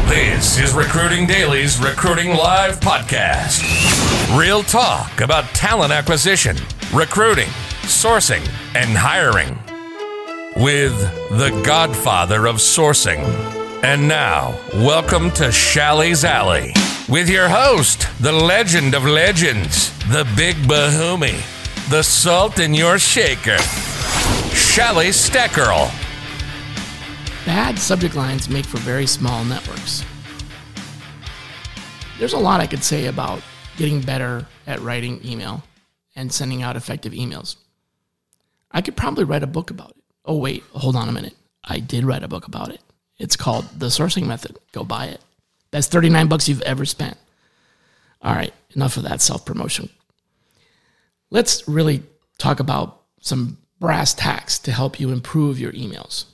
This is Recruiting Daily's Recruiting Live podcast. Real talk about talent acquisition, recruiting, sourcing, and hiring. With the godfather of sourcing. And now, welcome to Shally's Alley. With your host, the legend of legends, the big bahumi, the salt in your shaker, Shally Steckerl. Bad subject lines make for very small networks. There's a lot I could say about getting better at writing email and sending out effective emails. I could probably write a book about it. Oh, wait, hold on a minute. I did write a book about it. It's called The Sourcing Method. Go buy it. That's $39 you've ever spent. All right, enough of that self-promotion. Let's really talk about some brass tacks to help you improve your emails.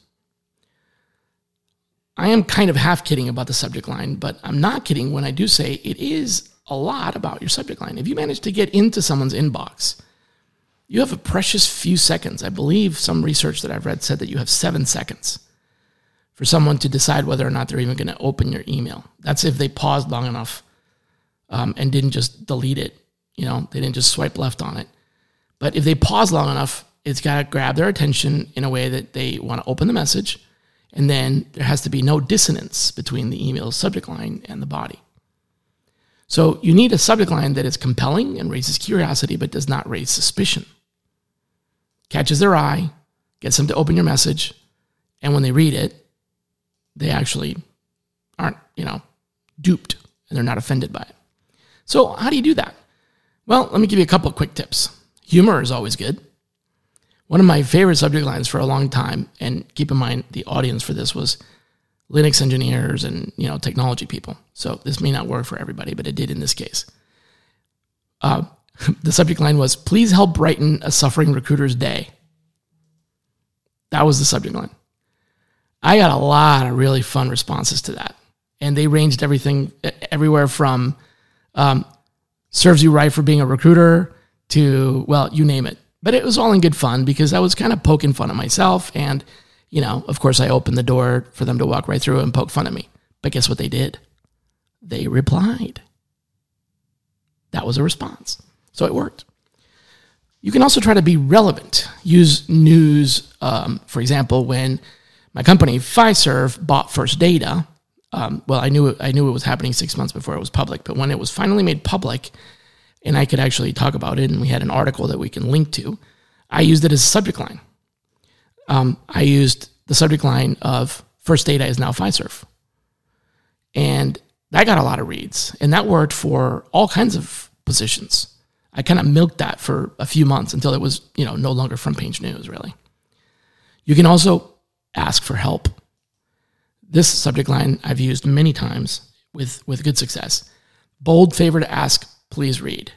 I am kind of half kidding about the subject line, but I'm not kidding when I do say it is a lot about your subject line. If you manage to get into someone's inbox, you have a precious few seconds. I believe some research that I've read said that you have 7 seconds for someone to decide whether or not they're even going to open your email. That's if they paused long enough and didn't just delete it. You know, they didn't just swipe left on it. But if they pause long enough, it's got to grab their attention in a way that they want to open the message. And then there has to be no dissonance between the email's subject line and the body. So you need a subject line that is compelling and raises curiosity, but does not raise suspicion. Catches their eye, gets them to open your message, and when they read it, they actually aren't, duped, and they're not offended by it. So how do you do that? Well, let me give you a couple of quick tips. Humor is always good. One of my favorite subject lines for a long time, and keep in mind the audience for this was Linux engineers and technology people. So this may not work for everybody, but it did in this case. The subject line was, "Please help brighten a suffering recruiter's day." That was the subject line. I got a lot of really fun responses to that, and they ranged everywhere from serves you right for being a recruiter to, well, you name it. But it was all in good fun because I was kind of poking fun at myself. And, of course, I opened the door for them to walk right through and poke fun at me. But guess what they did? They replied. That was a response. So it worked. You can also try to be relevant. Use news. For example, when my company, Fiserv, bought First Data, I knew it was happening 6 months before it was public. But when it was finally made public, and I could actually talk about it, and we had an article that we can link to, I used it as a subject line. I used the subject line of First Data is now Fiserv. And that got a lot of reads, and that worked for all kinds of positions. I kind of milked that for a few months until it was, no longer front page news, really. You can also ask for help. This subject line I've used many times with good success. Bold favor to ask, please read.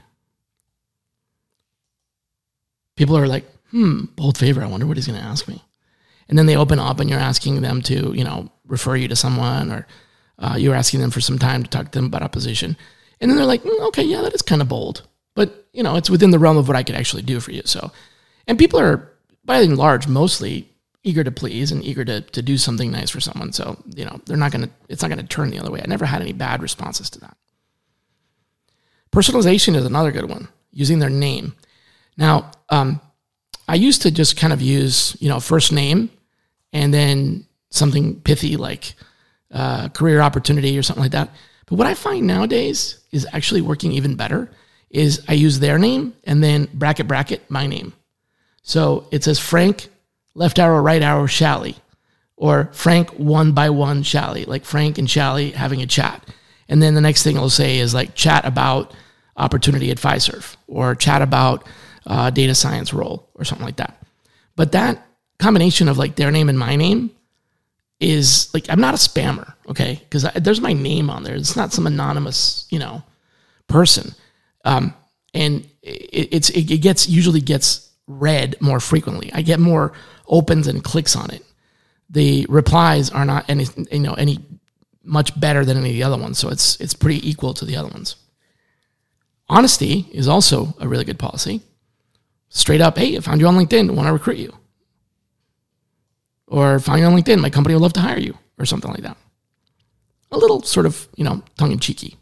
People are like, bold favor, I wonder what he's going to ask me. And then they open up and you're asking them to, refer you to someone, or you're asking them for some time to talk to them about a position. And then they're like, okay, yeah, that is kind of bold. But, it's within the realm of what I could actually do for you. So, and people are, by and large, mostly eager to please and eager to do something nice for someone. So, it's not going to turn the other way. I never had any bad responses to that. Personalization is another good one, using their name. Now, I used to just kind of use, first name and then something pithy like career opportunity or something like that. But what I find nowadays is actually working even better is I use their name and then bracket, my name. So it says Frank, left arrow, right arrow, Shally, or Frank 1x1 Shally, like Frank and Shally having a chat. And then the next thing it'll say is like chat about opportunity at Fiserv, or chat about data science role, or something like that. But that combination of like their name and my name is like, I'm not a spammer, okay? Because there's my name on there. It's not some anonymous, person. And it usually gets read more frequently. I get more opens and clicks on it. The replies are not any much better than any of the other ones, so it's pretty equal to the other ones. Honesty is also a really good policy. Straight up, hey, I found you on LinkedIn, want to recruit you. Or found you on LinkedIn, my company would love to hire you, or something like that. a little sort of, tongue-in-cheeky.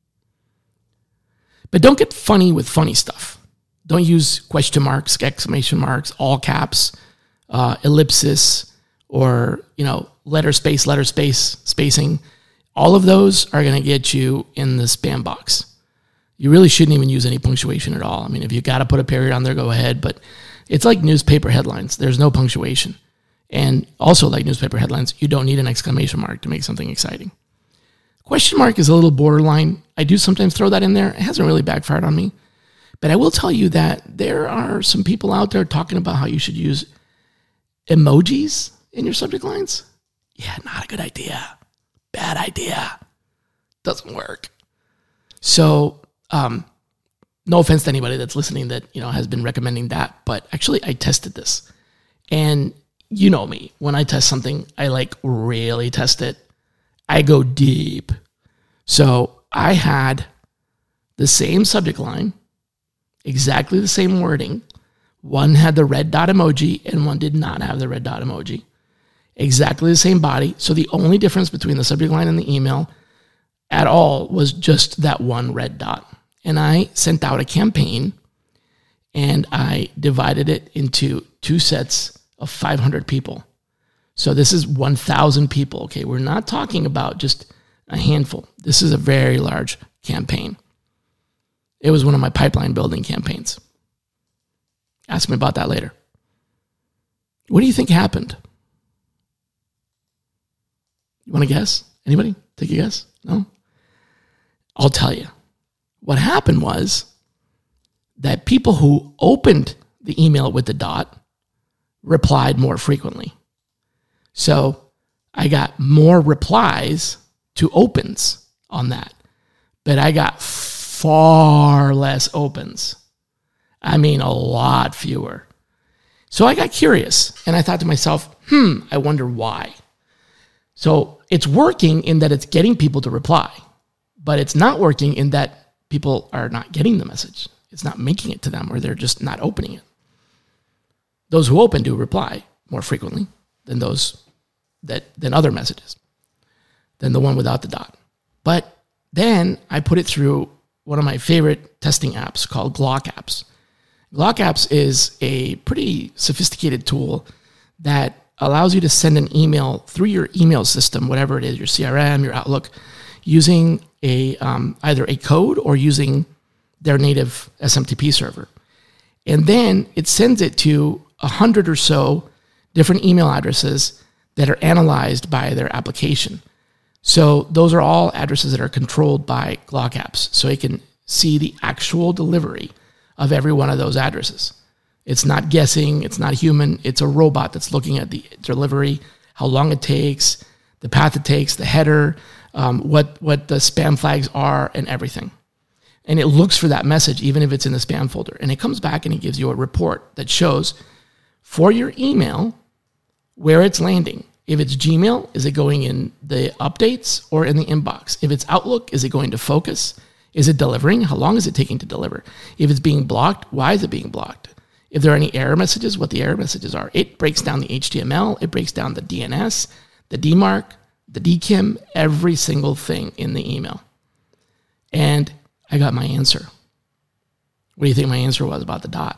But don't get funny with funny stuff. Don't use question marks, exclamation marks, all caps, ellipsis, or, letter space, spacing. All of those are going to get you in the spam box. You really shouldn't even use any punctuation at all. I mean, if you got to put a period on there, go ahead. But it's like newspaper headlines. There's no punctuation. And also like newspaper headlines, you don't need an exclamation mark to make something exciting. Question mark is a little borderline. I do sometimes throw that in there. It hasn't really backfired on me. But I will tell you that there are some people out there talking about how you should use emojis in your subject lines. Yeah, not a good idea. Bad idea. Doesn't work. So, no offense to anybody that's listening that, has been recommending that, but actually I tested this. And you know me, when I test something, I really test it. I go deep. So I had the same subject line, exactly the same wording. One had the red dot emoji and one did not have the red dot emoji. Exactly the same body. So the only difference between the subject line and the email at all was just that one red dot. And I sent out a campaign and I divided it into 2 sets of 500 people. So this is 1,000 people. Okay, we're not talking about just a handful. This is a very large campaign. It was one of my pipeline building campaigns. Ask me about that later. What do you think happened? You want to guess? Anybody? Take a guess? No? I'll tell you. What happened was that people who opened the email with the dot replied more frequently. So I got more replies to opens on that, but I got far less opens. I mean, a lot fewer. So I got curious and I thought to myself, I wonder why. So it's working in that it's getting people to reply, but it's not working in that people are not getting the message. It's not making it to them, or they're just not opening it. Those who open do reply more frequently than than other messages, than the one without the dot. But then I put it through one of my favorite testing apps called Glock Apps. Glock Apps is a pretty sophisticated tool that allows you to send an email through your email system, whatever it is, your CRM, your Outlook, using either a code or using their native SMTP server. And then it sends it to 100 or so different email addresses that are analyzed by their application. So those are all addresses that are controlled by Glock Apps. So it can see the actual delivery of every one of those addresses. It's not guessing, it's not human, it's a robot that's looking at the delivery, how long it takes, the path it takes, the header, what the spam flags are, and everything. And it looks for that message, even if it's in the spam folder. And it comes back and it gives you a report that shows for your email where it's landing. If it's Gmail, is it going in the updates or in the inbox? If it's Outlook, is it going to Focus? Is it delivering? How long is it taking to deliver? If it's being blocked, why is it being blocked? If there are any error messages, what the error messages are. It breaks down the HTML, it breaks down the DNS, the DMARC, the DKIM, every single thing in the email. And I got my answer. What do you think my answer was about the dot?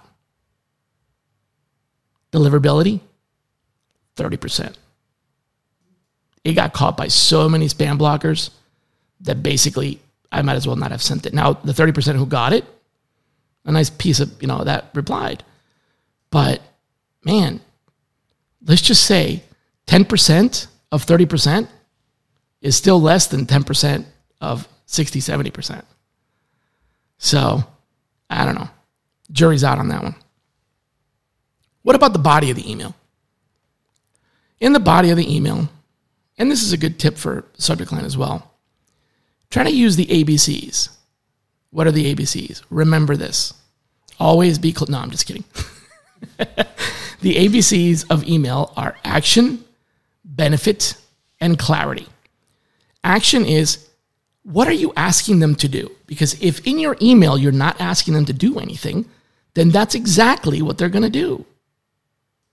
Deliverability, 30%. It got caught by so many spam blockers that basically I might as well not have sent it. Now, the 30% who got it, a nice piece of, that replied. But, man, let's just say 10% of 30% is still less than 10% of 60, 70%. So, I don't know. Jury's out on that one. What about the body of the email? In the body of the email, and this is a good tip for subject line as well, try to use the ABCs. What are the ABCs? Remember this. Always be no, I'm just kidding. The ABCs of email are action, benefit, and clarity. Action is, what are you asking them to do? Because if in your email you're not asking them to do anything, then that's exactly what they're going to do.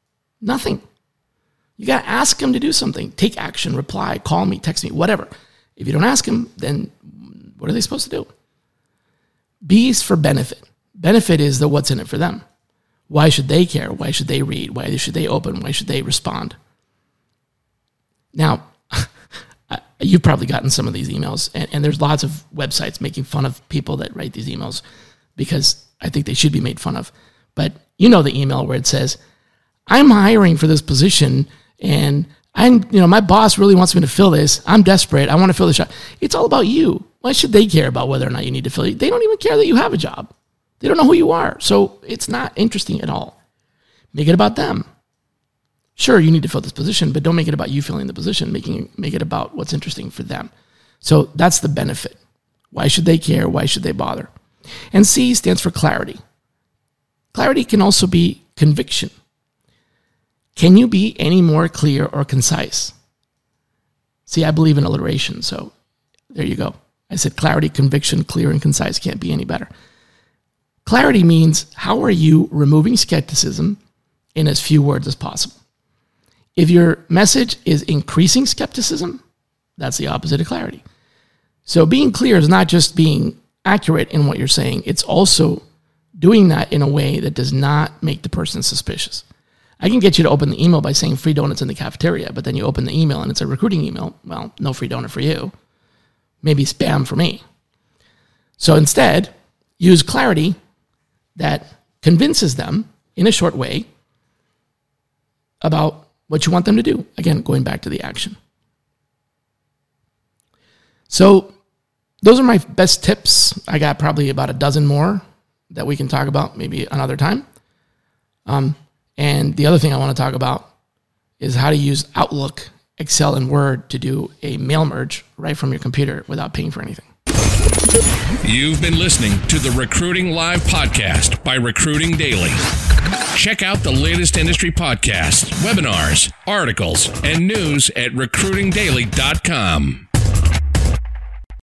Nothing. You got to ask them to do something. Take action, reply, call me, text me, whatever. If you don't ask them, then what are they supposed to do? B is for benefit. Benefit is the what's in it for them. Why should they care? Why should they read? Why should they open? Why should they respond? Now, you've probably gotten some of these emails, and there's lots of websites making fun of people that write these emails because I think they should be made fun of. But you know the email where it says, I'm hiring for this position, and my boss really wants me to fill this. I'm desperate. I want to fill this job. It's all about you. Why should they care about whether or not you need to fill it? They don't even care that you have a job. They don't know who you are. So it's not interesting at all. Make it about them. Sure, you need to fill this position, but don't make it about you filling the position. Make it about what's interesting for them. So that's the benefit. Why should they care? Why should they bother? And C stands for clarity. Clarity can also be conviction. Can you be any more clear or concise? See, I believe in alliteration, so there you go. I said clarity, conviction, clear, and concise can't be any better. Clarity means how are you removing skepticism in as few words as possible? If your message is increasing skepticism, that's the opposite of clarity. So being clear is not just being accurate in what you're saying, it's also doing that in a way that does not make the person suspicious. I can get you to open the email by saying free donuts in the cafeteria, but then you open the email and it's a recruiting email. Well, no free donut for you. Maybe spam for me. So instead, use clarity that convinces them in a short way about what you want them to do. Again, going back to the action. So those are my best tips. I got probably about a dozen more that we can talk about maybe another time. And the other thing I want to talk about is how to use Outlook, Excel, and Word to do a mail merge right from your computer without paying for anything. You've been listening to the Recruiting Live podcast by Recruiting Daily. Check out the latest industry podcasts, webinars, articles, and news at recruitingdaily.com.